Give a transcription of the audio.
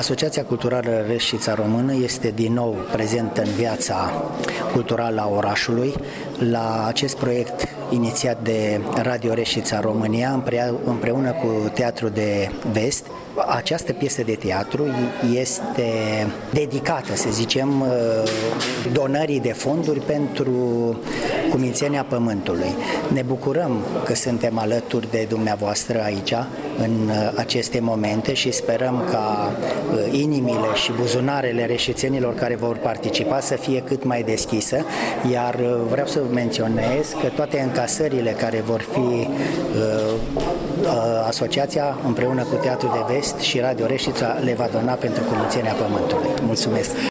Asociația Culturală Reșița Română este din nou prezentă în viața culturală a orașului la acest proiect inițiat de Radio Reșița România împreună cu Teatrul de Vest. Această piesă de teatru este dedicată, să zicem, donării de fonduri pentru Cumințenia Pământului. Ne bucurăm că suntem alături de dumneavoastră aici în aceste momente și sperăm ca inimile și buzunarele reșițenilor care vor participa să fie cât mai deschise, iar vreau să menționez că toate încasările care vor fi asociația împreună cu Teatrul de Vest și Radio Reșița le va dona pentru Cumințenia Pământului. Mulțumesc!